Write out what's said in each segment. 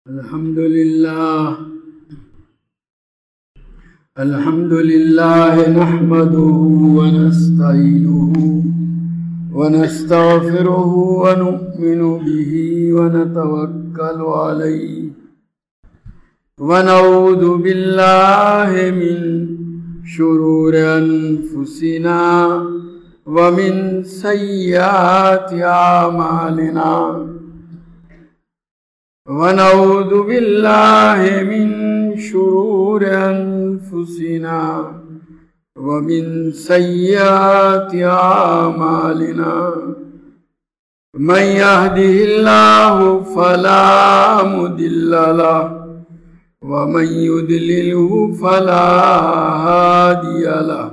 الحمد لله نحمده ونستعينه ونستغفره ونؤمن به ونتوكل عليه ونعوذ بالله من شرور أنفسنا ومن سيئات أعمالنا ونعوذ بالله من شرور أنفسنا ومن سيئات أعمالنا من يهده الله فلا مضل له ومن يضلله فلا هادي له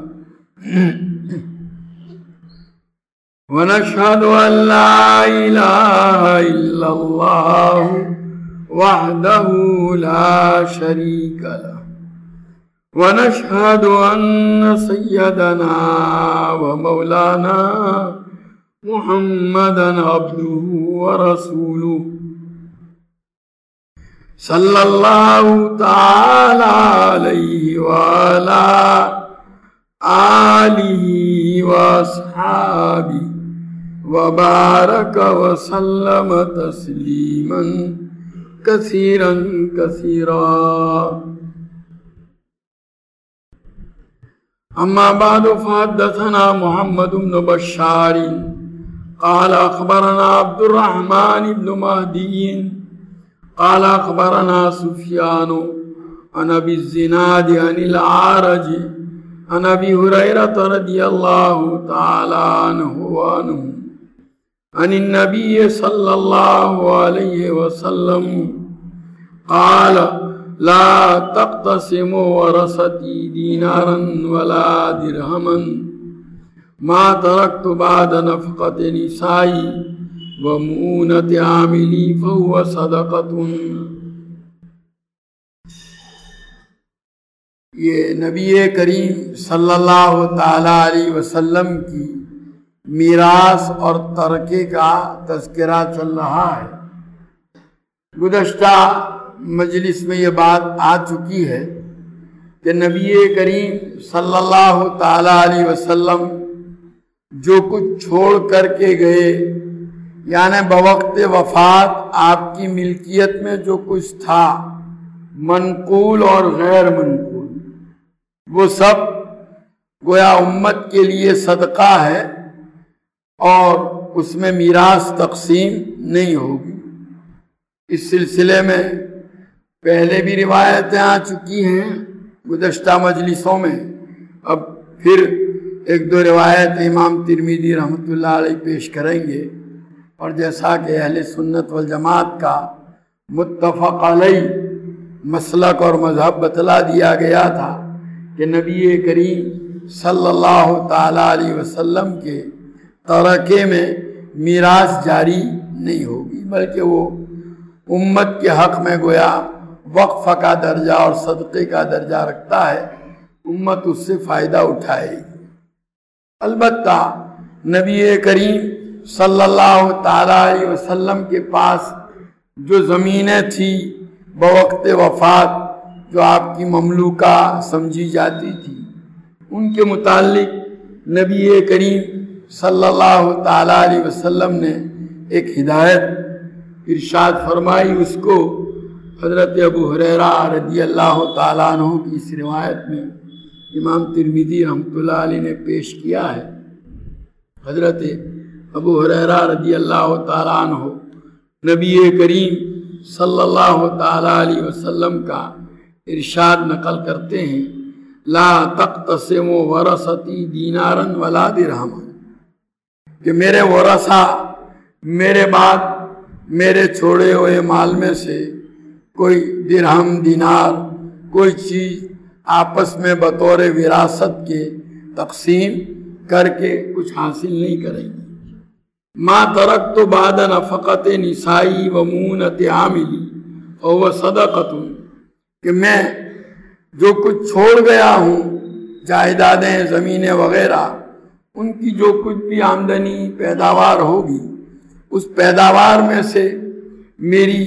ونشهد أن لا إله إلا الله وحده لا شريك له ونشهد أن سيدنا ومولانا محمدا عبده ورسوله صلى الله تعالى عليه وعلى آله وأصحابه وبارك وسلم تسليما كثيرا كثيرا. أما بعد فحدثنا محمد بن بشار قال أخبرنا عبد الرحمن بن مهدي قال أخبرنا سفيان عن أبي الزناد عن الأعرج عن أبي هريرة رضي الله تعالى عنه وعنه عن النبي صلى الله عليه وسلم قال لا تقتسموا ورثتي دينارا ولا درهما ما تركت بعد نفقة نسائي ومؤونة عاملي فهو صدقة. یہ نبی کریم صلی اللہ تعالیٰ علیہ وسلم کی میراث اور ترکے کا تذکرہ چل رہا ہے. گزشتہ مجلس میں یہ بات آ چکی ہے کہ نبی کریم صلی اللہ تعالیٰ علیہ وسلم جو کچھ چھوڑ کر کے گئے، یعنی بوقت وفات آپ کی ملکیت میں جو کچھ تھا، منقول اور غیر منقول، وہ سب گویا امت کے لیے صدقہ ہے اور اس میں میراث تقسیم نہیں ہوگی. اس سلسلے میں پہلے بھی روایتیں آ چکی ہیں گزشتہ مجلسوں میں. اب پھر ایک دو روایت امام ترمذی رحمۃ اللہ علیہ پیش کریں گے. اور جیسا کہ اہل سنت والجماعت کا متفق علیہ مسلک اور مذہب بتلا دیا گیا تھا کہ نبی کریم صلی اللہ تعالیٰ علیہ وسلم کے ترکے میں میراث جاری نہیں ہوگی، بلکہ وہ امت کے حق میں گویا وقف کا درجہ اور صدقے کا درجہ رکھتا ہے. امت اس سے فائدہ اٹھائے گی. البتہ نبی کریم صلی اللہ تعالیٰ علیہ وسلم کے پاس جو زمینیں تھیں بوقت وفات، جو آپ کی مملوکہ سمجھی جاتی تھی، ان کے متعلق نبی کریم صلی اللہ تعالیٰ علیہ وسلم نے ایک ہدایت ارشاد فرمائی. اس کو حضرت ابو ہریرہ رضی اللہ تعالیٰ عنہ کی اس روایت میں امام ترمذی رحمۃ اللہ علیہ نے پیش کیا ہے. حضرت ابو ہریرہ رضی اللہ تعالیٰ عنہ نبی کریم صلی اللہ تعالیٰ علیہ وسلم کا ارشاد نقل کرتے ہیں، لا تقتسموا ورثتی دینارا ولا درہما، کہ میرے ورثہ میرے بعد میرے چھوڑے ہوئے مال میں سے کوئی درہم دینار کوئی چیز آپس میں بطور وراثت کے تقسیم کر کے کچھ حاصل نہیں کریں گے. ما ترکت بعد نفقت نسائی ومونت عاملی فهو صدقۃ، کہ میں جو کچھ چھوڑ گیا ہوں، جائیدادیں زمینیں وغیرہ، ان کی جو کچھ بھی آمدنی پیداوار ہوگی، اس پیداوار میں سے میری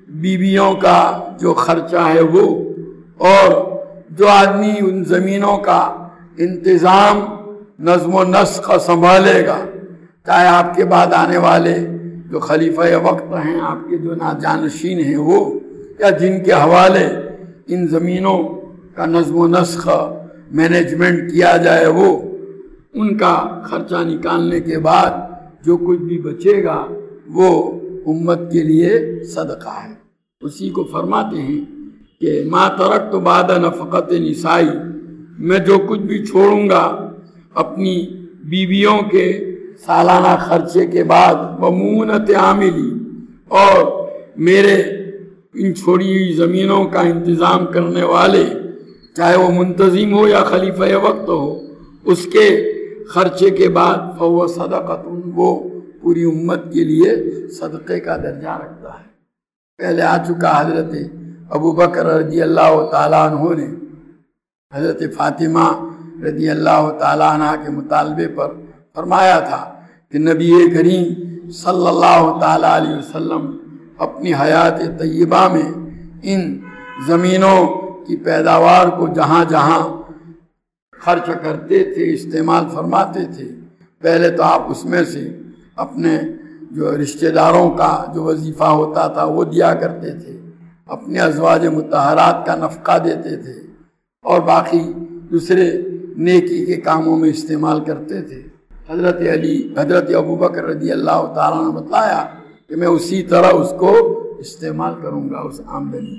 بیویوں کا جو خرچہ ہے وہ، اور جو آدمی ان زمینوں کا انتظام نظم و نسق کا سنبھالے گا، چاہے آپ کے بعد آنے والے جو خلیفہ وقت ہیں، آپ کے جو جانشین ہیں وہ، یا جن کے حوالے ان زمینوں کا نظم و نسق مینجمنٹ کیا جائے، وہ ان کا خرچہ نکالنے کے بعد جو کچھ بھی بچے گا وہ امت کے لیے صدقہ ہے۔ اسی کو فرماتے ہیں کہ ما ترکت بعد نفقت نسائی، میں جو کچھ بھی چھوڑوں گا اپنی بیویوں کے سالانہ خرچے کے بعد، ومونت عاملی، اور میرے ان چھوڑی ہوئی زمینوں کا انتظام کرنے والے، چاہے وہ منتظم ہو یا خلیفہ وقت ہو، اس کے خرچے کے بعد فہو صدقۃ، وہ پوری امت کے لیے صدقے کا درجہ رکھتا ہے۔ پہلے آ چکا حضرت ابو بکر رضی اللہ تعالیٰ عنہ نے حضرت فاطمہ رضی اللہ تعالیٰ عنہ کے مطالبے پر فرمایا تھا کہ نبی کریم صلی اللہ تعالیٰ علیہ وسلم اپنی حیات طیبہ میں ان زمینوں کی پیداوار کو جہاں جہاں خرچ کرتے تھے، استعمال فرماتے تھے، پہلے تو آپ اس میں سے اپنے جو رشتہ داروں کا جو وظیفہ ہوتا تھا وہ دیا کرتے تھے، اپنے ازواج مطہرات کا نفقہ دیتے تھے، اور باقی دوسرے نیکی کے کاموں میں استعمال کرتے تھے۔ حضرت ابو بکر رضی اللہ تعالیٰ نے بتایا کہ میں اسی طرح اس کو استعمال کروں گا، اس آمدنی۔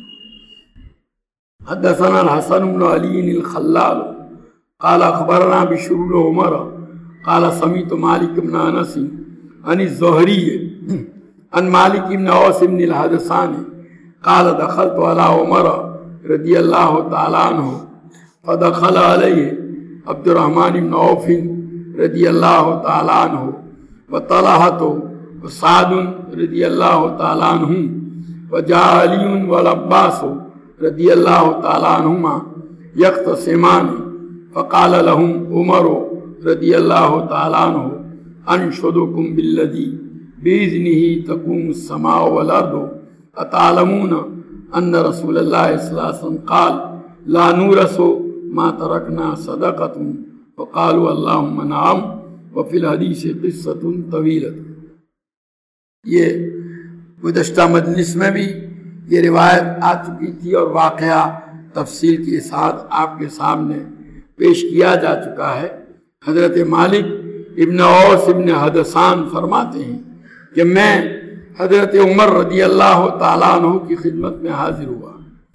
حدثنا الحسن بن علی الخلال قال اخبرنا بشر بن عمر قال سمعت مالک بن انس عن الزهري عن مالك بن اوس بن الحدثاني قال دخلت على عمر رضي الله تعالى عنه فدخل عليه عبد الرحمن بن عوف رضي الله تعالى عنه وطلحة وسعد رضي الله تعالى عنهم وجاء علي والعباس رضي الله تعالى عنهما يختصمان فقال لهم عمر رضي الله تعالى عنه انشدکم بالذی بإذنہ تقوم السماء والارض اتعلمون ان رسول اللہ صلی اللہ علیہ وسلم قال لا نورث ما ترکنا صدقۃ فقالوا اللہم نعم وفی الحدیث قصۃ طویلۃ۔ یہ گزشتہ مجلس میں بھی یہ روایت آ چکی تھی اور واقعہ تفصیل کے ساتھ آپ کے سامنے پیش کیا جا چکا ہے۔ حضرت مالک ابن اوس ابن حدثان فرماتے ہیں کہ میں حضرت عمر رضی اللہ تعالیٰ عنہ کی خدمت میں حاضر ہوا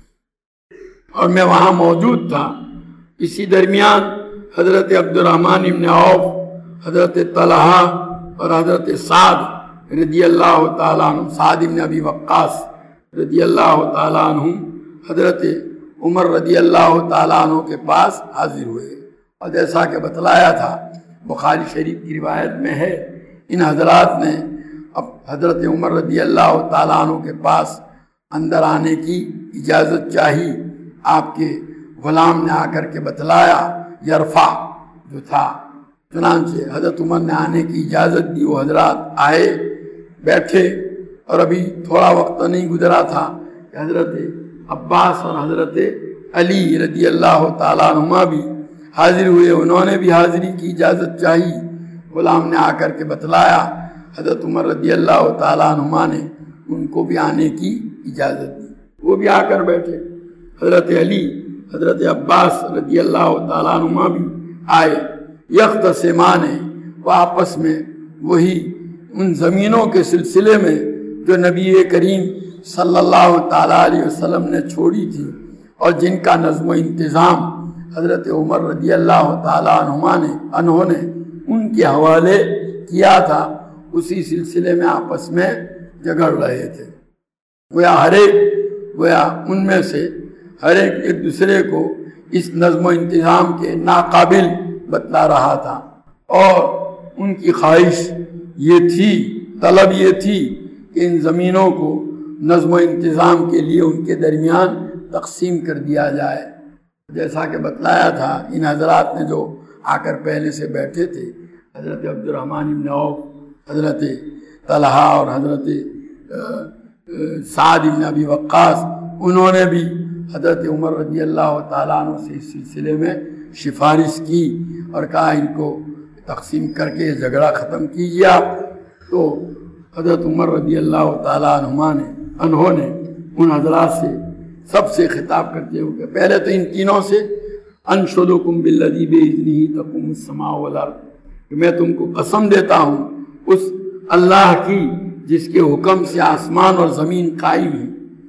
اور میں وہاں موجود تھا۔ اسی درمیان حضرت عبد الرحمن ابن عوف، حضرت طلحہ اور حضرت سعد رضی اللہ تعالیٰ عنہ، سعد ابن ابی وقاص رضی اللہ تعالیٰ عنہ حضرت عمر رضی اللہ تعالیٰ عنہ کے پاس حاضر ہوئے، اور جیسا کہ بتلایا تھا بخاری شریف کی روایت میں ہے، ان حضرات نے اب حضرت عمر رضی اللہ تعالیٰ عنہ کے پاس اندر آنے کی اجازت چاہی۔ آپ کے غلام نے آ کر کے بتلایا، یرفع جو تھا، چنانچہ حضرت عمر نے آنے کی اجازت دی۔ وہ حضرات آئے، بیٹھے، اور ابھی تھوڑا وقت نہیں گزرا تھا کہ حضرت عباس اور حضرت علی رضی اللہ تعالیٰ عنہما بھی حاضر ہوئے۔ انہوں نے بھی حاضری کی اجازت چاہی۔ غلام نے آ کر کے بتلایا، حضرت عمر رضی اللہ تعالیٰ عنہما نے ان کو بھی آنے کی اجازت دی، وہ بھی آ کر بیٹھے۔ حضرت علی، حضرت عباس رضی اللہ تعالیٰ عنہما بھی آئے۔ یختصمان، وہ آپس میں وہی ان زمینوں کے سلسلے میں جو نبی کریم صلی اللہ تعالیٰ علیہ وسلم نے چھوڑی تھی اور جن کا نظم و انتظام حضرت عمر رضی اللہ تعالیٰ عنہ نے ان کے حوالے کیا تھا، اسی سلسلے میں آپس میں جھگڑ رہے تھے۔ گویا ان میں سے ہر ایک دوسرے کو اس نظم و انتظام کے ناقابل بتلا رہا تھا، اور ان کی خواہش یہ تھی، طلب یہ تھی کہ ان زمینوں کو نظم و انتظام کے لیے ان کے درمیان تقسیم کر دیا جائے۔ جیسا کہ بتلایا تھا، ان حضرات نے جو آ کر پہلے سے بیٹھے تھے، حضرت عبد الرحمن بن عوف، حضرت طلحہ اور حضرت سعد بن ابی وقاص، انہوں نے بھی حضرت عمر رضی اللہ تعالیٰ عنہ سے اس سلسلے میں سفارش کی اور کہا ان کو تقسیم کر کے جھگڑا ختم کیجیے آپ۔ تو حضرت عمر رضی اللہ تعالیٰ عنہ نے ان حضرات سے سب سے خطاب کرتے ہوئے کہ پہلے تو ان تینوں سے انشدکم بالذی باذنہ تقوم السماء والارض، کہ میں تم کو قسم دیتا ہوں اس اللہ کی جس کے حکم سے آسمان اور زمین قائم ہیں۔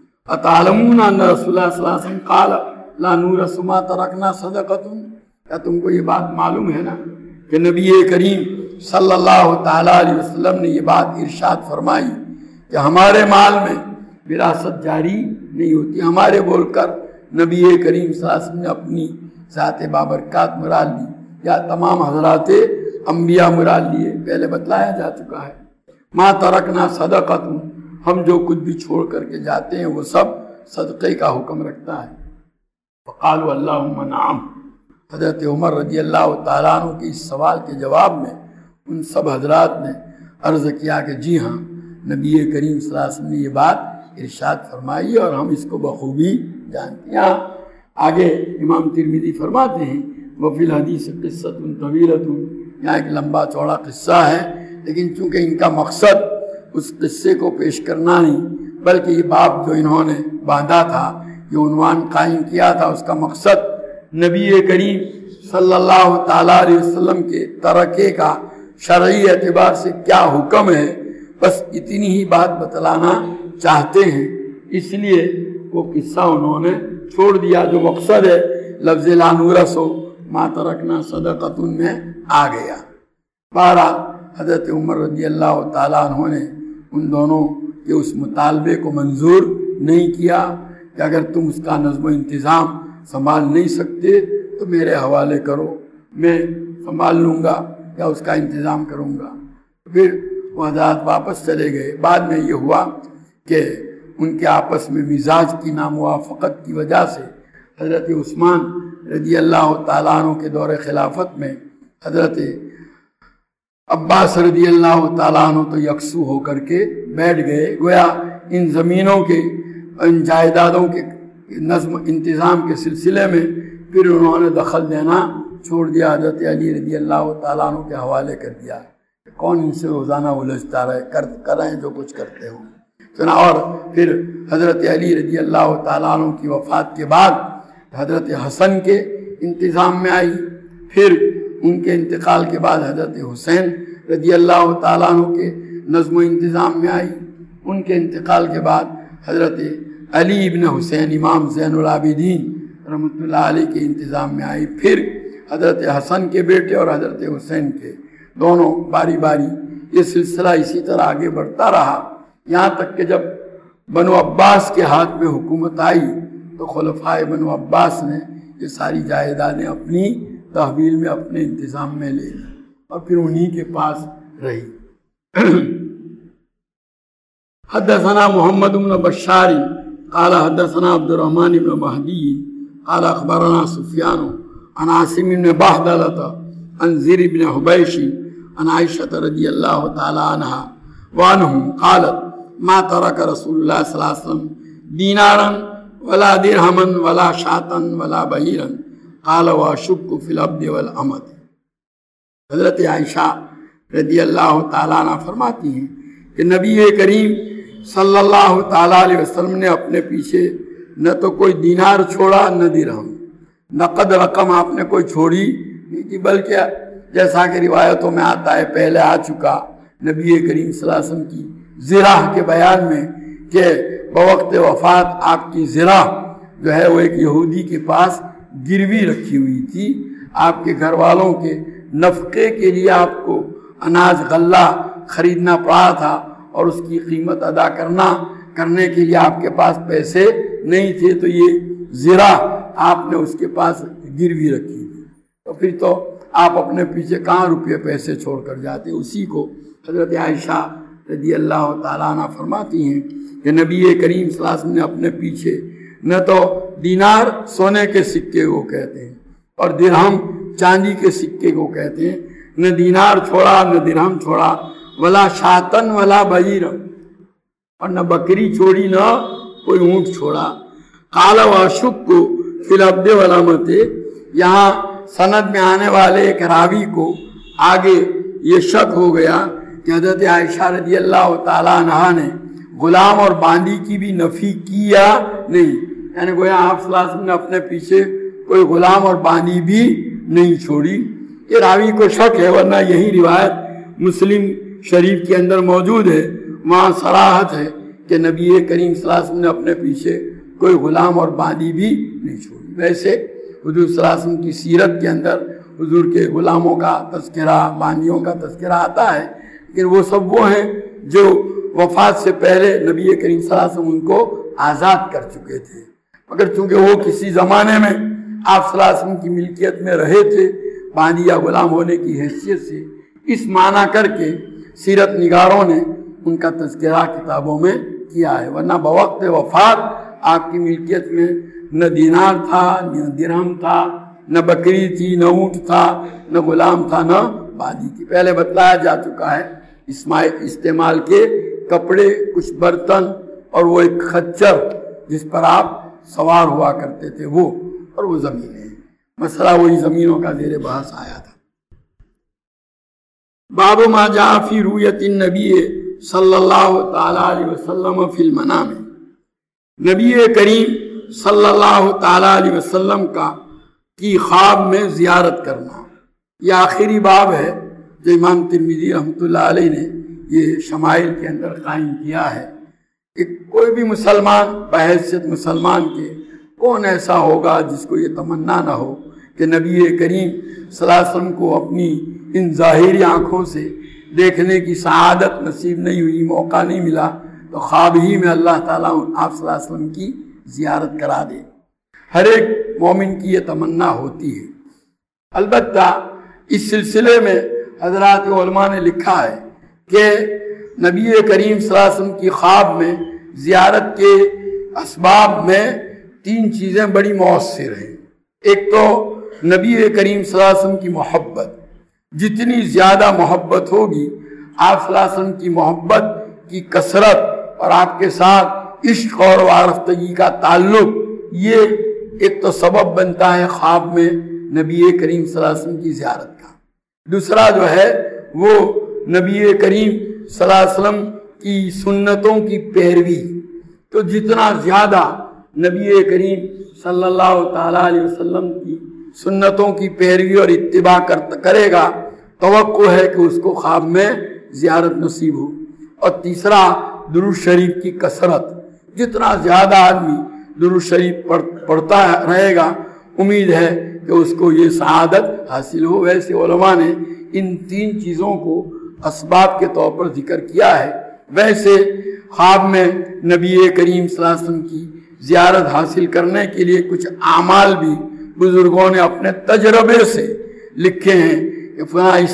اتعلمون ان رسول اللہ صلی اللہ علیہ وسلم قال لا نورث ما ترکنا صدقۃ، کیا تم کو یہ بات معلوم ہے نا کہ نبی کریم صلی اللہ تعالیٰ علیہ وسلم نے یہ بات ارشاد فرمائی کہ ہمارے مال میں وراثت جاری نہیں ہوتی۔ ہمارے بول کر نبی کریم صلی اللہ علیہ وسلم نے اپنی ذات بابرکات مراد لی یا تمام حضرات انبیاء مراد لیے، پہلے بتلایا جا چکا ہے۔ ما ترکنا صدقۃ، ہم جو کچھ بھی چھوڑ کر کے جاتے ہیں وہ سب صدقے کا حکم رکھتا ہے۔ فقالوا اللہم نعم، حضرت عمر رضی اللہ تعالیٰ عنہ کے اس سوال کے جواب میں ان سب حضرات نے عرض کیا کہ جی ہاں، نبی کریم صلی اللہ علیہ وسلم نے یہ بات ارشاد فرمائی اور ہم اس کو بخوبی جانتے ہیں۔ آگے امام ترمذی فرماتے ہیں وفی الحدیث قصۃ طویلۃ، یہاں ایک لمبا چوڑا قصہ ہے، لیکن چونکہ ان کا مقصد اس قصے کو پیش کرنا نہیں بلکہ یہ باب جو انہوں نے باندھا تھا، یہ عنوان قائم کیا تھا، اس کا مقصد نبی کریم صلی اللہ تعالیٰ علیہ وسلم کے ترکے کا شرعی اعتبار سے کیا حکم ہے، بس اتنی ہی بات بتلانا چاہتے ہیں، اس لیے وہ قصہ انہوں نے چھوڑ دیا۔ جو مقصد ہے لفظ لا نورث ما ترکنا صدقۃ میں آ گیا۔ بہرحال حضرت عمر رضی اللہ تعالیٰ عنہ نے ان دونوں کے اس مطالبے کو منظور نہیں کیا کہ اگر تم اس کا نظم و انتظام سنبھال نہیں سکتے تو میرے حوالے کرو، میں سنبھال لوں گا یا اس کا انتظام کروں گا۔ پھر وہ حضرات واپس چلے گئے۔ بعد میں یہ ہوا کہ ان کے آپس میں مزاج کی ناموافقت کی وجہ سے حضرت عثمان رضی اللہ تعالیٰ عنہ کے دور خلافت میں حضرت عباس رضی اللہ تعالیٰ عنہ تو یکسو ہو کر کے بیٹھ گئے، گویا ان زمینوں کے، ان جائیدادوں کے نظم انتظام کے سلسلے میں پھر انہوں نے دخل دینا چھوڑ دیا، حضرت علی رضی اللہ تعالیٰ عنہ کے حوالے کر دیا۔ کون ان سے روزانہ الجھتا رہے، کریں جو کچھ کرتے ہوں۔ اور پھر حضرت علی رضی اللہ تعالیٰ عنہ کی وفات کے بعد حضرت حسن کے انتظام میں آئی، پھر ان کے انتقال کے بعد حضرت حسین رضی اللہ تعالیٰ عنہ کے نظم و انتظام میں آئی، ان کے انتقال کے بعد حضرت علی ابن حسین امام زین العابدین رحمۃ اللہ علیہ کے انتظام میں آئی، پھر حضرت حسن کے بیٹے اور حضرت حسین کے، دونوں باری باری۔ یہ سلسلہ اسی طرح آگے بڑھتا رہا، یہاں تک کہ جب بنو عباس کے ہاتھ میں حکومت آئی تو خلفائے بنو عباس نے یہ ساری جائیدادیں اپنی تحویل میں، اپنے انتظام میں لے لی اور پھر انہی کے پاس رہی۔ حدثنا محمد بن بشار قال حدثنا عبد الرحمن بن مہدی قال اخبرنا سفیان عن عاصم بن بہدلۃ عن زر بن حبیش عن عائشہ رضی اللہ تعالی عنہا وعنہم قالت ما ترک رسول اللہ صلی اللہ علیہ وسلم دینارا ولا درہما ولا شاتا ولا بعیرا قال واشک فی العبد والامۃ۔ حضرت عائشہ رضی اللہ تعالیٰ عنہ فرماتی ہیں کہ نبی کریم صلی اللہ تعالیٰ علیہ وسلم نے اپنے پیچھے نہ تو کوئی دینار چھوڑا نہ درہم، نقد رقم آپ نے کوئی چھوڑی نہیں تھی، بلکہ جیسا کہ روایتوں میں آتا ہے، پہلے آ چکا نبی کریم صلی اللہ علیہ وسلم کی زراح کے بیان میں کہ بوقت وفات آپ کی زراح جو ہے وہ ایک یہودی کے پاس گروی رکھی ہوئی تھی، آپ کے گھر والوں کے نفقے کے لیے آپ کو اناج غلہ خریدنا پڑا تھا اور اس کی قیمت ادا کرنے کے لیے آپ کے پاس پیسے نہیں تھے، تو یہ زراح آپ نے اس کے پاس گروی رکھی تھی، تو پھر تو آپ اپنے پیچھے کہاں روپے پیسے چھوڑ کر جاتے۔ اسی کو حضرت عائشہ رضی اللہ تعالیٰ عنہ فرماتی ہیں کہ نبی کریم صلی اللہ علیہ وسلم نے اپنے پیچھے نہ تو دینار سونے کے سکے کو کہتے ہیں اور درہم چاندی کے سکے کو کہتے ہیں، نہ دینار چھوڑا نہ درہم چھوڑا، ولا شاتن ولا بعیر، اور نہ بکری چھوڑی نہ کوئی اونٹ چھوڑا۔ قال واشک کو فی العبد والامۃ، یہاں سند میں آنے والے ایک راوی کو آگے یہ شک ہو گیا کہ حضرت عائشہ رضی اللہ تعالیٰ عنہا نے غلام اور باندی کی بھی نفی کی یا نہیں، یعنی گویا آپ صلی اللہ علیہ وسلم نے اپنے پیچھے کوئی غلام اور باندی بھی نہیں چھوڑی۔ یہ راوی کو شک ہے، ورنہ یہی روایت مسلم شریف کے اندر موجود ہے، وہاں صراحت ہے کہ نبی کریم صلی اللہ علیہ وسلم نے اپنے پیچھے کوئی غلام اور باندی بھی نہیں چھوڑی۔ ویسے حضور صلی اللہ علیہ وسلم کی سیرت کے اندر حضور کے غلاموں کا تذکرہ، باندیوں کا تذکرہ آتا ہے، لیکن وہ سب وہ ہیں جو وفات سے پہلے نبی کریم صلی اللہ علیہ وسلم ان کو آزاد کر چکے تھے، مگر چونکہ وہ کسی زمانے میں آپ صلی اللہ علیہ وسلم کی ملکیت میں رہے تھے باندی یا غلام ہونے کی حیثیت سے، اس معنی کر کے سیرت نگاروں نے ان کا تذکرہ کتابوں میں کیا ہے، ورنہ بوقت وفات آپ کی ملکیت میں نہ دینار تھا، نہ درہم تھا، نہ بکری تھی، نہ اونٹ تھا، نہ غلام تھا، نہ باندی تھی۔ پہلے بتلایا جا چکا ہے استعمال کے کپڑے، کچھ برتن اور وہ ایک خچر جس پر آپ سوار ہوا کرتے تھے وہ، اور وہ زمینیں، مسئلہ وہی زمینوں کا زیر بحث آیا تھا۔ باب ما جاء فی رؤیت النبی صلی اللہ تعالی علیہ وسلم فی المنام، نبی کریم صلی اللہ تعالی علیہ وسلم کی خواب میں زیارت کرنا، یہ آخری باب ہے جو امام ترمذی رحمۃ اللہ علیہ نے یہ شمائل کے اندر قائم کیا ہے کہ کوئی بھی مسلمان بحیثیت مسلمان کے کون ایسا ہوگا جس کو یہ تمنا نہ ہو کہ نبی کریم صلی اللہ علیہ وسلم کو اپنی ان ظاہری آنکھوں سے دیکھنے کی سعادت نصیب نہیں ہوئی، موقع نہیں ملا، تو خواب ہی میں اللہ تعالیٰ آپ صلی اللہ علیہ وسلم کی زیارت کرا دے۔ ہر ایک مومن کی یہ تمنا ہوتی ہے۔ البتہ اس سلسلے میں حضرات علماء نے لکھا ہے کہ نبی کریم صلی اللہ علیہ وسلم کی خواب میں زیارت کے اسباب میں 3 چیزیں بڑی مؤثر ہیں۔ ایک تو نبی کریم صلی اللہ علیہ وسلم کی محبت، جتنی زیادہ محبت ہوگی آپ صلی اللہ علیہ وسلم کی محبت کی کثرت اور آپ کے ساتھ عشق اور وارفتگی کا تعلق، یہ ایک تو سبب بنتا ہے خواب میں نبی کریم صلی اللہ علیہ وسلم کی زیارت کا۔ دوسرا جو ہے وہ نبی کریم صلی اللہ علیہ وسلم کی سنتوں کی پیروی، تو جتنا زیادہ نبی کریم صلی اللہ تعالیٰ علیہ وسلم کی سنتوں کی پیروی اور اتباع کرے گا، توقع ہے کہ اس کو خواب میں زیارت نصیب ہو۔ اور تیسرا درود شریف کی کثرت، جتنا زیادہ آدمی درود شریف پڑھتا رہے گا امید ہے کہ اس کو یہ سعادت حاصل ہو۔ ویسے علماء نے ان 3 چیزوں کو اسباب کے طور پر ذکر کیا ہے۔ ویسے خواب میں نبی کریم صلی اللہ علیہ وسلم کی زیارت حاصل کرنے کے لیے کچھ اعمال بھی بزرگوں نے اپنے تجربے سے لکھے ہیں کہ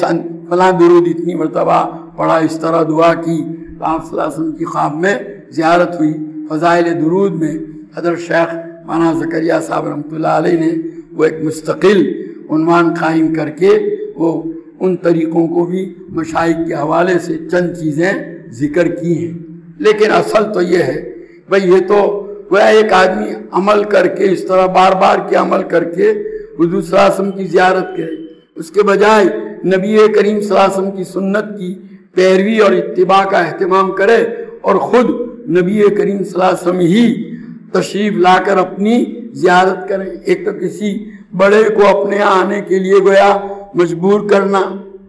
فلاں درود اتنی مرتبہ پڑھا، اس طرح دعا کی، تو آپ صلی اللہ علیہ وسلم کی خواب میں زیارت ہوئی۔ فضائل درود میں حضرت شیخ مولانا زکریا صاحب رحمۃ اللہ علیہ نے وہ ایک مستقل عنوان قائم کر کے وہ ان طریقوں کو بھی مشائخ کے حوالے سے چند چیزیں ذکر کی ہیں۔ لیکن اصل تو یہ ہے بھئی، یہ تو وہ ایک آدمی عمل کر کے اس طرح بار بار کے عمل کر کے حضور صلی اللہ علیہ وسلم کی زیارت کرے، اس کے بجائے نبی کریم صلی اللہ علیہ وسلم کی سنت کی پیروی اور اتباع کا اہتمام کرے اور خود نبی کریم صلی اللہ علیہ وسلم ہی تشریف لا کر اپنی زیارت کریں۔ ایک تو کسی بڑے کو اپنے یہاں آنے کے لیے گویا مجبور کرنا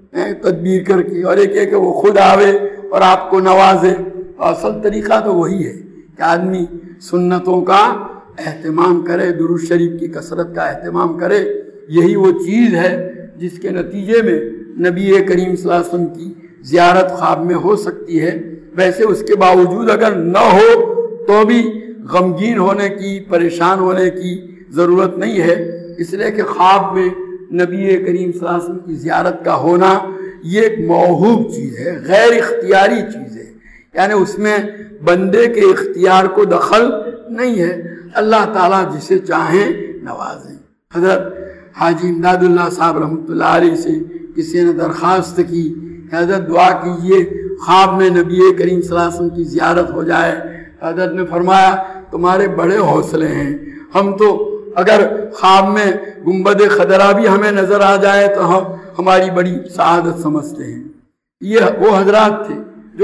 تدبیر کر کے، اور ایک ہے کہ وہ خود آوے اور آپ کو نوازے۔ اصل طریقہ تو وہی ہے کہ آدمی سنتوں کا اہتمام کرے، درود شریف کی کثرت کا اہتمام کرے۔ یہی وہ چیز ہے جس کے نتیجے میں نبی کریم صلی اللہ علیہ وسلم کی زیارت خواب میں ہو سکتی ہے۔ ویسے اس کے باوجود اگر نہ ہو تو بھی غمگین ہونے کی، پریشان ہونے کی ضرورت نہیں ہے، اس لیے کہ خواب میں نبی کریم صلی اللہ علیہ وسلم کی زیارت کا ہونا یہ ایک موہوب چیز ہے، غیر اختیاری چیز ہے، یعنی اس میں بندے کے اختیار کو دخل نہیں ہے، اللہ تعالیٰ جسے چاہیں نوازیں۔ حضرت حاجی امداد اللہ صاحب رحمۃ اللہ علیہ سے کسی نے درخواست کی کہ حضرت دعا کیجئے خواب میں نبی کریم صلی اللہ علیہ وسلم کی زیارت ہو جائے۔ حضرت نے فرمایا تمہارے بڑے حوصلے ہیں، ہم تو اگر خواب میں گنبد خضرا بھی ہمیں نظر آ جائے تو ہم ہماری بڑی سعادت سمجھتے ہیں۔ یہ وہ حضرات تھے جو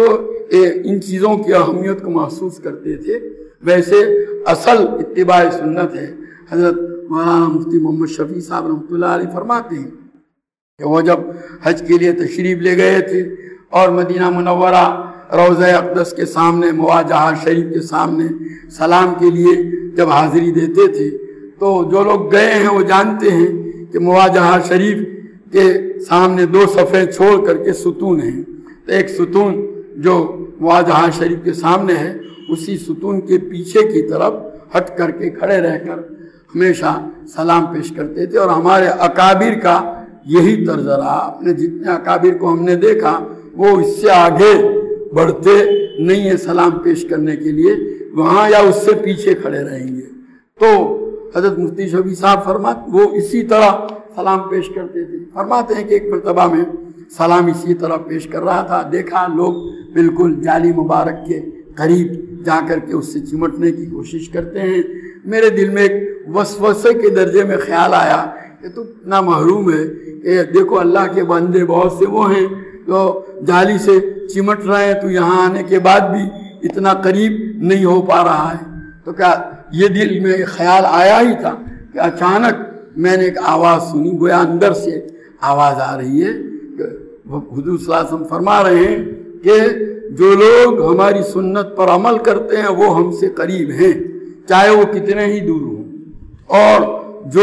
ان چیزوں کی اہمیت کو محسوس کرتے تھے۔ ویسے اصل اتباع سنت ہے۔ حضرت مولانا مفتی محمد شفیع صاحب رحمۃ اللہ علیہ فرماتے ہیں کہ وہ جب حج کے لیے تشریف لے گئے تھے اور مدینہ منورہ روضہ اقدس کے سامنے مواجہہ شریف کے سامنے سلام کے لیے جب حاضری دیتے تھے تو جو لوگ گئے ہیں وہ جانتے ہیں کہ مواجہہ شریف کے سامنے دو صفحے چھوڑ کر کے ستون ہیں۔ تو ایک ستون جو مواجہہ شریف کے سامنے ہے اسی ستون کے پیچھے کی طرف ہٹ کر کے کھڑے رہ کر ہمیشہ سلام پیش کرتے تھے، اور ہمارے اکابر کا یہی طرز رہا۔ اپنے جتنے اکابر کو ہم نے دیکھا وہ اس سے آگے بڑھتے نہیں ہیں سلام پیش کرنے کے لیے، وہاں یا اس سے پیچھے کھڑے رہیں گے۔ تو حضرت مفتی شفیع صاحب فرماتے وہ اسی طرح سلام پیش کرتے تھے۔ فرماتے ہیں کہ ایک مرتبہ میں سلام اسی طرح پیش کر رہا تھا، دیکھا لوگ بالکل جالی مبارک کے قریب جا کر کے اس سے چمٹنے کی کوشش کرتے ہیں۔ میرے دل میں ایک وسوسے کے درجے میں خیال آیا کہ تو اتنا محروم ہے کہ دیکھو اللہ کے بندے بہت سے وہ ہیں جو جالی سے چمٹ رہے ہیں، تو یہاں آنے کے بعد بھی اتنا قریب نہیں ہو پا رہا ہے۔ تو کیا یہ دل میں خیال آیا ہی تھا کہ اچانک میں نے ایک آواز سنی، گویا اندر سے آواز آ رہی ہے کہ حضور صلی اللہ علیہ وسلم فرما رہے ہیں کہ جو لوگ ہماری سنت پر عمل کرتے ہیں وہ ہم سے قریب ہیں، چاہے وہ کتنے ہی دور ہوں، اور جو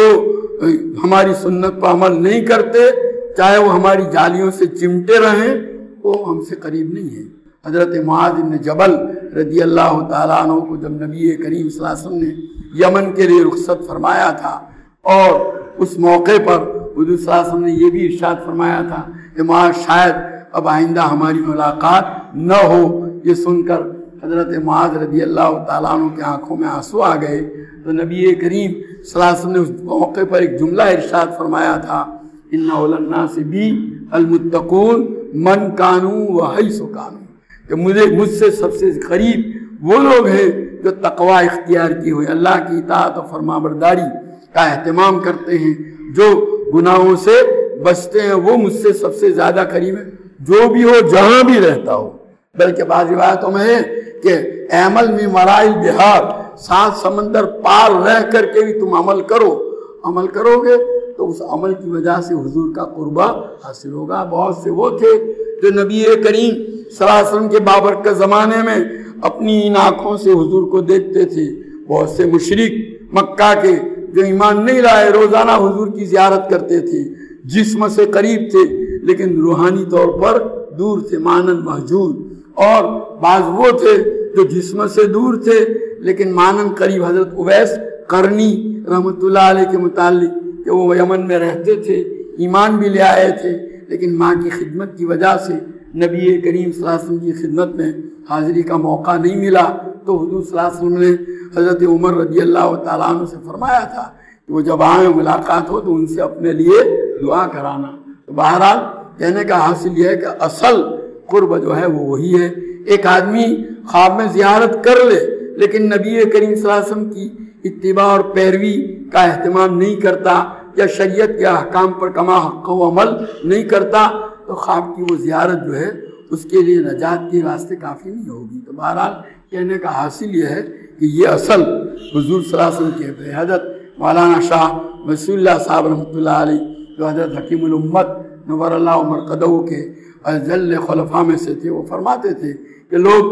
ہماری سنت پر عمل نہیں کرتے چاہے وہ ہماری جالیوں سے چمٹے رہیں وہ ہم سے قریب نہیں ہیں۔ حضرت معاذ بن جبل رضی اللہ تعالیٰ عنہ کو جب نبی کریم صلی اللہ علیہ وسلم نے یمن کے لیے رخصت فرمایا تھا، اور اس موقع پر حضور صلی اللہ علیہ وسلم نے یہ بھی ارشاد فرمایا تھا کہ معاذ شاید اب آئندہ ہماری ملاقات نہ ہو، یہ سن کر حضرت معاذ رضی اللہ تعالیٰ عنہ کے آنکھوں میں آنسو آ گئے۔ تو نبی کریم صلی اللہ علیہ وسلم نے اس موقع پر ایک جملہ ارشاد فرمایا تھا، ان اول الناس بی المتقون من کانوا وحیث کانوا، کہ مجھ سے سب سے قریب وہ لوگ ہیں جو تقوی اختیار کی ہوئے، اللہ کی اطاعت و فرما برداری کا اہتمام کرتے ہیں، جو گناہوں سے بچتے ہیں، وہ مجھ سے سب سے زیادہ قریب ہے، جو بھی ہو جہاں بھی رہتا ہو۔ بلکہ بعض روایتوں میں ہے کہ عمل میں مرائل بہار، سات سمندر پار رہ کر کے بھی تم عمل کرو گے تو اس عمل کی وجہ سے حضور کا قربہ حاصل ہوگا۔ بہت سے وہ تھے جو نبی کریم صلی اللہ علیہ وسلم کے بابرکت زمانے میں اپنی ان آنکھوں سے حضور کو دیکھتے تھے۔ بہت سے مشرک مکہ کے جو ایمان نہیں لائے روزانہ حضور کی زیارت کرتے تھے، جسم سے قریب تھے لیکن روحانی طور پر دور تھے، مانند محجوب۔ اور بعض وہ تھے جو جسم سے دور تھے لیکن مانند قریب۔ حضرت اویس قرنی رحمۃ اللہ علیہ کے متعلق کہ وہ یمن میں رہتے تھے، ایمان بھی لے آئے تھے، لیکن ماں کی خدمت کی وجہ سے نبی کریم صلی اللہ علیہ وسلم کی خدمت میں حاضری کا موقع نہیں ملا، تو حضور صلی اللہ علیہ وسلم نے حضرت عمر رضی اللہ تعالیٰ عنہ سے فرمایا تھا کہ وہ جب آئیں ملاقات ہو تو ان سے اپنے لیے دعا کرانا۔ تو بہرحال کہنے کا حاصل یہ ہے کہ اصل قرب جو ہے وہ وہی ہے۔ ایک آدمی خواب میں زیارت کر لے لیکن نبی کریم صلی اللہ علیہ وسلم کی اتباع اور پیروی کا اہتمام نہیں کرتا یا شریعت کے احکام پر کما حق و عمل نہیں کرتا تو خواب کی وہ زیارت جو ہے اس کے لیے نجات کے راستے کافی نہیں ہوگی۔ تو بہرحال کہنے کا حاصل یہ ہے کہ یہ اصل حضور صلی اللہ علیہ وسلم کے حضرت مولانا شاہ وصی اللہ صاحب رحمۃ اللہ علیہ جو حضرت حکیم الامت نور اللہ مرقدہ کے اجل خلفاء میں سے تھے، وہ فرماتے تھے کہ لوگ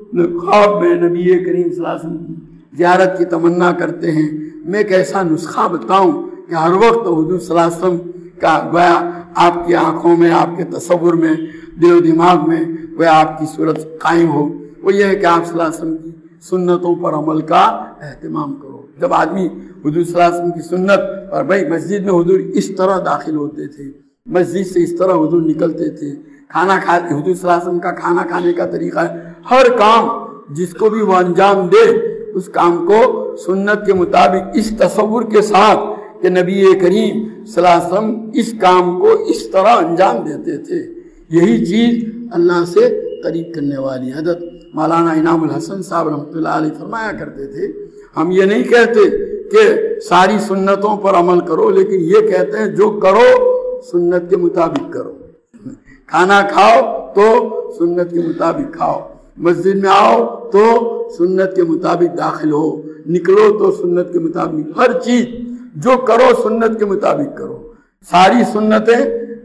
خواب میں نبی کریم صلی اللہ علیہ وسلم کی زیارت کی تمنا کرتے ہیں۔ میں ایک ایسا نسخہ بتاؤں کہ ہر وقت حضور صلی اللہ علیہ وسلم کا گویا آپ کی آنکھوں میں، آپ کے تصور میں، دل و دماغ میں گویا آپ کی صورت قائم ہو۔ وہ یہ ہے کہ آپ صلی اللہ علیہ وسلم کی سنتوں پر عمل کا اہتمام کرو۔ جب آدمی حضور صلی اللہ علیہ وسلم کی سنت، اور بھائی مسجد میں حضور اس طرح داخل ہوتے تھے، مسجد سے اس طرح حضور نکلتے تھے، کھانا کھاتے، حضور صلی اللہ علیہ وسلم کا کھانا کھانے کا طریقہ ہے، ہر کام جس کو بھی وہ انجام دے اس کام کو سنت کے مطابق اس تصور کے ساتھ کہ نبی کریم صلی اللہ علیہ وسلم اس کام کو اس طرح انجام دیتے تھے۔ یہی چیز اللہ سے قریب کرنے والی. حضرت مولانا انعام الحسن صاحب رحمۃ اللہ علیہ فرمایا کرتے تھے ہم یہ نہیں کہتے کہ ساری سنتوں پر عمل کرو، لیکن یہ کہتے ہیں جو کرو سنت کے مطابق کرو. کھانا کھاؤ تو سنت کے مطابق کھاؤ، مسجد میں آؤ تو سنت کے مطابق داخل ہو، نکلو تو سنت کے مطابق، ہر چیز جو کرو سنت کے مطابق کرو. ساری سنتیں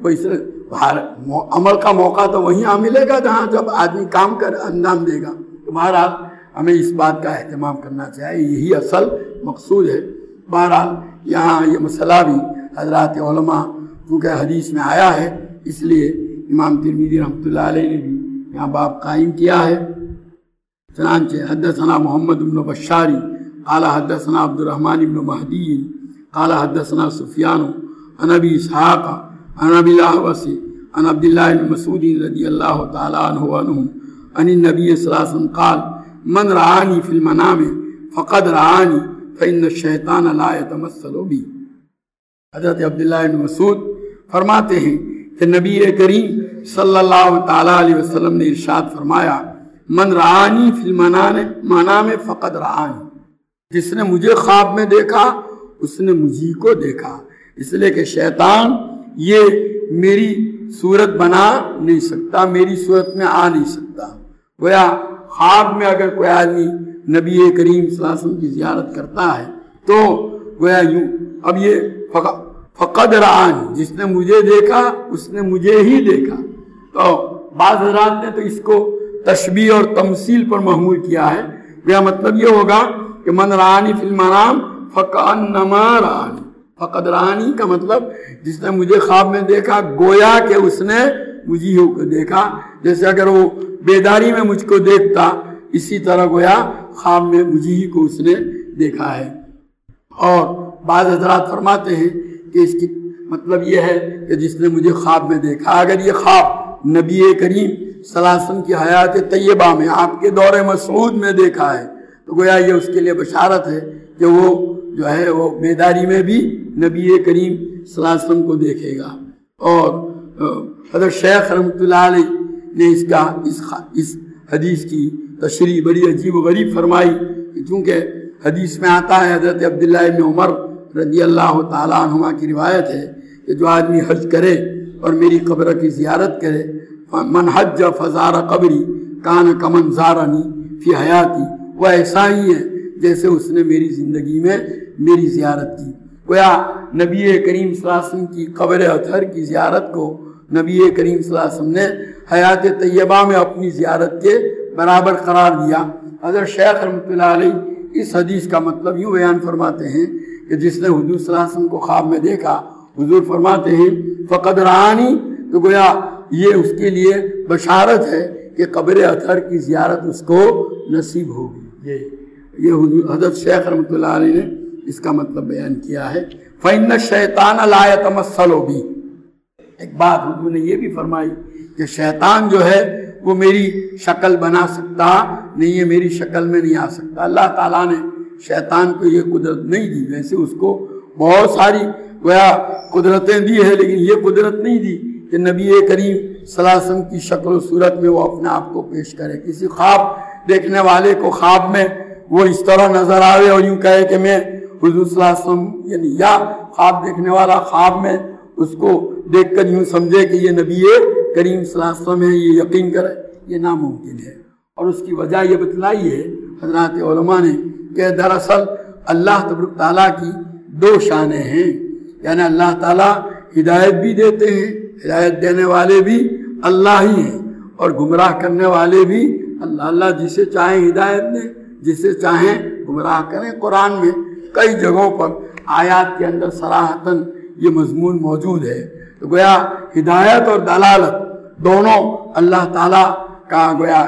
عمل کا موقع تو وہیں ملے گا جہاں جب آدمی کام کر انجام دے گا. بہرحال ہمیں اس بات کا اہتمام کرنا چاہیے، یہی اصل مقصود ہے. بہرحال یہاں یہ مسئلہ بھی حضرات علماء کیونکہ حدیث میں آیا ہے اس لیے امام ترمذی رحمۃ اللہ علیہ نے بھی یہاں باب قائم کیا ہے. چنانچہ حدثنا محمد بن بشار قال حدثنا عبد الرحمن بن مہدی قال حدثنا سفیان عن ابی اسحاق عن ابی الاحوص عن عبد اللہ بن مسعود رضی اللہ تعالی عنہ عن النبی صلی اللہ علیہ وسلم قال من رآنی فی المنام فقد رآنی فإن الشیطان لا يتمثل بی. حضرت عبداللہ بن مسعود فرماتے ہیں کہ نبی کریم صلی اللہ تعالی علیہ وسلم نے ارشاد فرمایا من رآنی فی المنام فقد رآنی، جس نے مجھے خواب میں دیکھا اس نے مجھے کو دیکھا. اس لیے کہ شیطان یہ میری صورت بنا نہیں سکتا، میری صورت میں آ نہیں سکتا. گویا خواب میں اگر کوئی آدمی نبی کریم صلی اللہ علیہ وسلم کی زیارت کرتا ہے تو گویا یوں اب یہ فقد رآنی، جس نے مجھے دیکھا اس نے مجھے ہی دیکھا. تو بعض حضرات نے تو اس کو تشبیہ اور تمثیل پر محمول کیا ہے. گویا مطلب یہ ہوگا کہ من رآنی فی المنام فکأنما رآنی، فقد رآنی کا مطلب جس نے مجھے خواب میں دیکھا گویا کہ اس نے مجھے کو دیکھا. جیسے اگر وہ بیداری میں مجھ کو دیکھتا اسی طرح گویا خواب میں مجھے ہی کو اس نے دیکھا ہے. اور بعض حضرات فرماتے ہیں کہ اس کی مطلب یہ ہے کہ جس نے مجھے خواب میں دیکھا. اگر یہ خواب نبی کریم صلی اللہ علیہ وسلم کی حیات طیبہ میں آپ کے دور مسعود میں دیکھا ہے تو گویا یہ اس کے لیے بشارت ہے کہ وہ جو ہے وہ بیداری میں بھی نبی کریم صلی اللہ علیہ وسلم کو دیکھے گا. اور حضرت شیخ رحمۃ اللہ علیہ نے اس حدیث کی تشریح بڑی عجیب و غریب فرمائی کہ چونکہ حدیث میں آتا ہے حضرت عبداللہ ابن عمر رضی اللہ تعالیٰ عنہما کی روایت ہے کہ جو آدمی حج کرے اور میری قبر کی زیارت کرے من حج فزار قبری کان کمن زارنی فی حیاتی، وہ ایسا ہی ہے جیسے اس نے میری زندگی میں میری زیارت کی. گویا نبی کریم صلی اللہ علیہ وسلم کی قبر اطہر کی زیارت کو نبی کریم صلی اللہ علیہ وسلم نے حیات طیبہ میں اپنی زیارت کے برابر قرار دیا. حضرت شیخ رحمۃ اللہ علیہ اس حدیث کا مطلب یوں بیان فرماتے ہیں کہ جس نے حضور صلی اللہ علیہ وسلم کو خواب میں دیکھا، حضور فرماتے ہیں فقد رآنی، تو گویا یہ اس کے لیے بشارت ہے کہ قبر اطہر کی زیارت اس کو نصیب ہوگی. یہ حضرت شیخ رحمۃ اللہ علیہ نے اس کا مطلب بیان کیا ہے. فإن الشیطان لا يتمثل بی. ایک بات حضور نے یہ بھی فرمائی کہ شیطان جو ہے وہ میری شکل بنا سکتا نہیں ہے، میری شکل میں نہیں آ سکتا. اللہ تعالیٰ نے شیطان کو یہ قدرت نہیں دی. ویسے اس کو بہت ساری گویا قدرتیں دی ہے لیکن یہ قدرت نہیں دی کہ نبی کریم صلی اللہ علیہ وسلم کی شکل و صورت میں وہ اپنے آپ کو پیش کرے. کسی خواب دیکھنے والے کو خواب میں وہ اس طرح نظر آئے اور یوں کہے کہ میں حضور صلی اللہ علیہ وسلم، یعنی یا خواب دیکھنے والا خواب میں اس کو دیکھ کر یوں سمجھے کہ یہ نبی کریم صلی اللہ علیہ وسلم ہے، یہ یقین کرے، یہ ناممکن ہے. اور اس کی وجہ یہ بتلائی ہے حضرات علماء نے کہ دراصل اللہ تبارک تعالیٰ کی دو شانیں ہیں. یعنی اللہ تعالیٰ ہدایت بھی دیتے ہیں، ہدایت دینے والے بھی اللہ ہی ہیں، اور گمراہ کرنے والے بھی اللہ. اللہ جسے چاہیں ہدایت دیں، جسے چاہیں گمراہ کریں. قرآن میں کئی جگہوں پر آیات کے اندر صراحتاً یہ مضمون موجود ہے. تو گویا ہدایت اور دلالت دونوں اللہ تعالیٰ کا گویا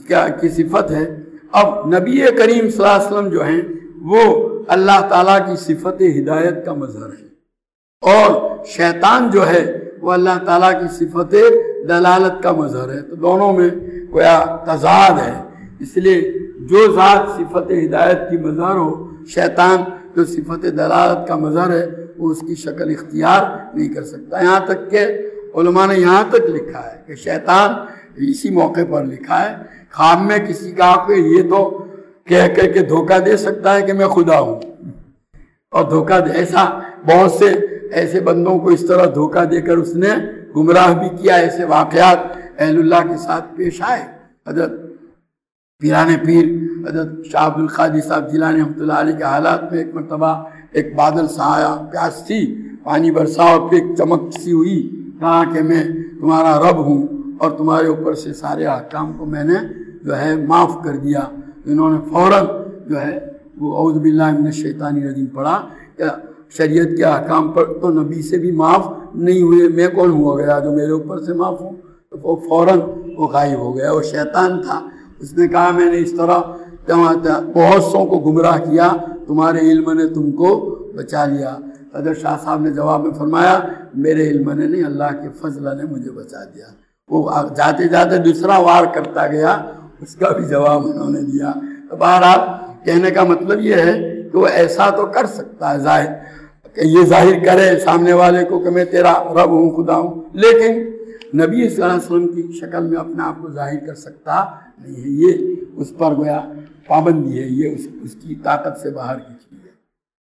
کی صفت ہے. اب نبی کریم صلی اللہ علیہ وسلم جو ہیں وہ اللہ تعالیٰ کی صفت ہدایت کا مظہر ہے، اور شیطان جو ہے وہ اللہ تعالیٰ کی صفت دلالت کا مظہر ہے. تو دونوں میں گویا تضاد ہے. اس لیے جو ذات صفت ہدایت کی مظہر ہو، شیطان جو صفت دلالت کا مظہر ہے وہ اس کی شکل اختیار نہیں کر سکتا. یہاں تک کہ علماء نے یہاں تک لکھا ہے کہ شیطان اسی موقع پر لکھا ہے، خواب میں کسی کا آپ کو یہ تو کہہ کر کے دھوکہ دے سکتا ہے کہ میں خدا ہوں، اور دھوکہ دے، ایسا بہت سے ایسے بندوں کو اس طرح دھوکہ دے کر اس نے گمراہ بھی کیا۔ ایسے واقعات اہل اللہ کے ساتھ پیش آئے۔ حضرت پیران پیر حضرت شاہ عبد القادر صاحب جیلانی رحمۃ اللہ علیہ کے حالات میں ایک مرتبہ ایک بادل سا آیا، پیاس تھی، پانی برسا اور پھر ایک چمک سی ہوئی، کہا کہ میں تمہارا رب ہوں اور تمہارے اوپر سے سارے احکام کو میں نے جو ہے معاف کر دیا۔ انہوں نے فوراً جو ہے وہ اعوذ باللہ من الشیطان الرجیم پڑھا کہ شریعت کے احکام پر تو نبی سے بھی معاف نہیں ہوئے، میں کون ہوا گیا جو میرے اوپر سے معاف ہوں؟ تو وہ فوراً وہ غائب ہو گیا۔ وہ شیطان تھا، اس نے کہا میں نے اس طرح بہت سو کو گمراہ کیا، تمہارے علم نے تم کو بچا لیا۔ حضرت شاہ صاحب نے جواب میں فرمایا میرے علم نے نہیں، اللہ کے فضل نے مجھے بچا دیا۔ وہ جاتے جاتے دوسرا وار کرتا گیا، اس کا بھی جواب انہوں نے دیا۔ تو بہرحال کہنے کا مطلب یہ ہے کہ وہ ایسا تو کر سکتا ہے، ظاہر کہ یہ ظاہر کرے سامنے والے کو کہ میں تیرا رب ہوں، خدا ہوں، لیکن نبی صلی اللہ علیہ وسلم کی شکل میں اپنے آپ کو ظاہر کر سکتا نہیں ہے۔ یہ اس پر گویا پابندی ہے، یہ اس کی طاقت سے باہر کی چیز ہے۔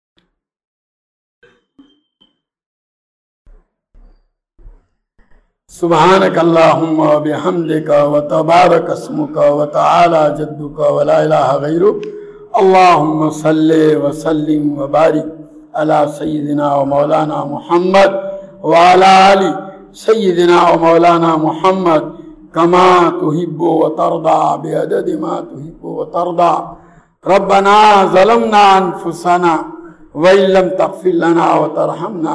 سبحانک اللہم وبحمدک وتبارک اسمک وتعالی جدک ولا الہ غیرک، اللہم صلی وسلم وبارک علی سیدنا و مولانا محمد وعلی آل سیدنا و مولانا محمد کما تحب و ترضى بعدد ما تحب و ترضى۔ ربنا ظلمنا انفسنا وإن لم تغفر لنا وترحمنا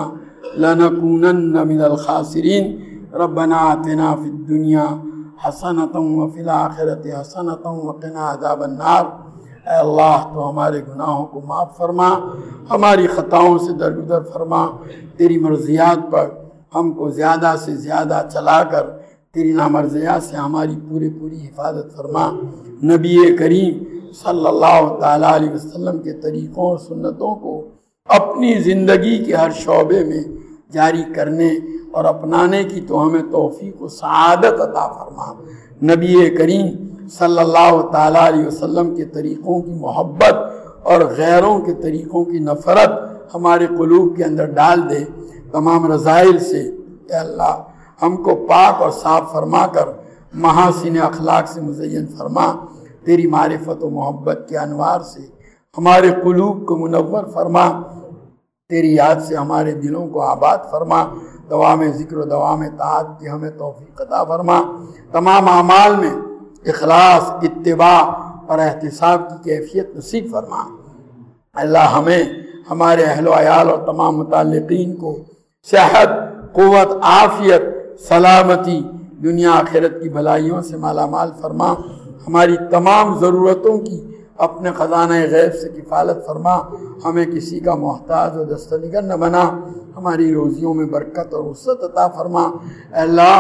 لنكونن من الخاسرين۔ ربنا آتنا في الدنيا حسنة وفي الآخرة حسنة وقنا عذاب النار۔ اے اللہ تو ہمارے گناہوں کو معاف فرما، ہماری خطاؤں سے درگزر فرما، تیری مرضیات پر ہم کو زیادہ سے زیادہ چلا کر تیری نامرضیات سے ہماری پوری حفاظت فرما۔ نبی کریم صلی اللہ تعالیٰ علیہ وسلم کے طریقوں اور سنتوں کو اپنی زندگی کے ہر شعبے میں جاری کرنے اور اپنانے کی تو ہمیں توفیق و سعادت عطا فرما۔ نبی کریم صلی اللہ تعالیٰ علیہ وسلم کے طریقوں کی محبت اور غیروں کے طریقوں کی نفرت ہمارے قلوب کے اندر ڈال دے۔ تمام رذائل سے اے اللہ ہم کو پاک اور صاف فرما کر محاسن اخلاق سے مزین فرما۔ تیری معرفت و محبت کے انوار سے ہمارے قلوب کو منور فرما، تیری یاد سے ہمارے دلوں کو آباد فرما۔ دوام ذکر و دوام طاعت کی ہمیں توفیق عطا فرما۔ تمام اعمال میں اخلاص، اتباع اور احتساب کی کیفیت نصیب فرما۔ اللہ ہمیں، ہمارے اہل و عیال اور تمام متعلقین کو صحت، قوت، عافیت، سلامتی، دنیا آخرت کی بھلائیوں سے مالا مال فرما۔ ہماری تمام ضرورتوں کی اپنے خزانہ غیب سے کفالت فرما۔ ہمیں کسی کا محتاج و دستنگر نہ بنا۔ ہماری روزیوں میں برکت اور وسعت عطا فرما۔ اے اللہ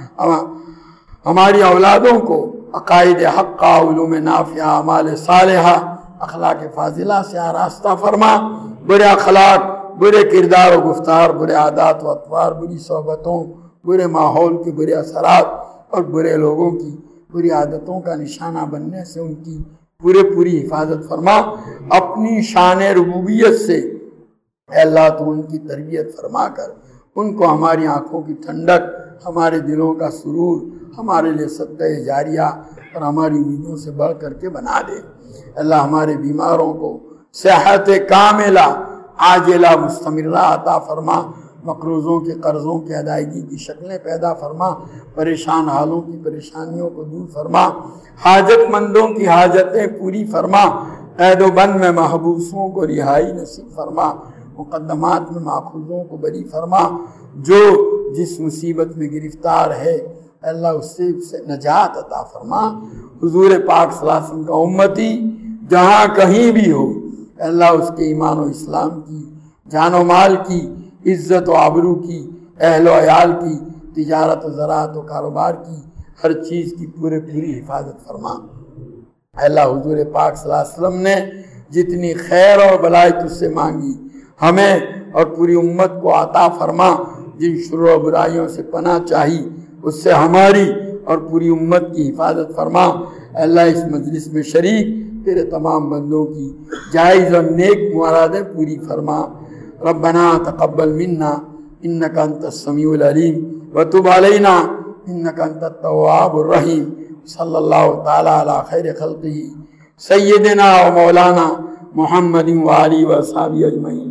ہماری اولادوں کو عقائد حقہ، علوم نافعہ، اعمال صالحہ، اخلاق فاضلہ سے آراستہ فرما۔ برے اخلاق، برے کردار و گفتار، برے عادات و اطوار، بری صحبتوں، برے ماحول کے برے اثرات اور برے لوگوں کی بری عادتوں کا نشانہ بننے سے ان کی پوری حفاظت فرما۔ اپنی شان ربوبیت سے اے اللہ تو ان کی تربیت فرما کر ان کو ہماری آنکھوں کی ٹھنڈک، ہمارے دلوں کا سرور، ہمارے لیے صدقہ جاریہ اور ہماری امیدوں سے بڑھ کر کے بنا دے۔ اللہ ہمارے بیماروں کو صحت کاملہ عاجلہ مستمرہ عطا فرما۔ مقروضوں کے قرضوں کی ادائیگی کی شکلیں پیدا فرما۔ پریشان حالوں کی پریشانیوں کو دور فرما۔ حاجت مندوں کی حاجتیں پوری فرما۔ قید و بند میں محبوسوں کو رہائی نصیب فرما۔ مقدمات میں ماخوذوں کو بری فرما۔ جو جس مصیبت میں گرفتار ہے اللہ اس سے نجات عطا فرما۔ حضور پاک صلی اللہ علیہ وسلم کا امتی جہاں کہیں بھی ہو اللہ اس کے ایمان و اسلام کی، جان و مال کی، عزت و آبرو کی، اہل و عیال کی، تجارت و زراعت و کاروبار کی، ہر چیز کی پوری حفاظت فرما۔ اللہ حضور پاک صلی اللہ علیہ وسلم نے جتنی خیر اور بلائی تجھ سے مانگی ہمیں اور پوری امت کو عطا فرما۔ جن شرور و برائیوں سے پناہ چاہی اس سے ہماری اور پوری امت کی حفاظت فرما۔ اللہ اس مجلس میں شریک تیرے تمام بندوں کی جائز اور نیک مرادیں پوری فرما۔ ربنا تقبل منا انک انت السمیع العلیم وتب علینا انک انت التواب الرحیم۔ صلی اللہ تعالی علی خیر خلقہ سیدنا و مولانا محمد و آلہ و اصحابہ اجمعین۔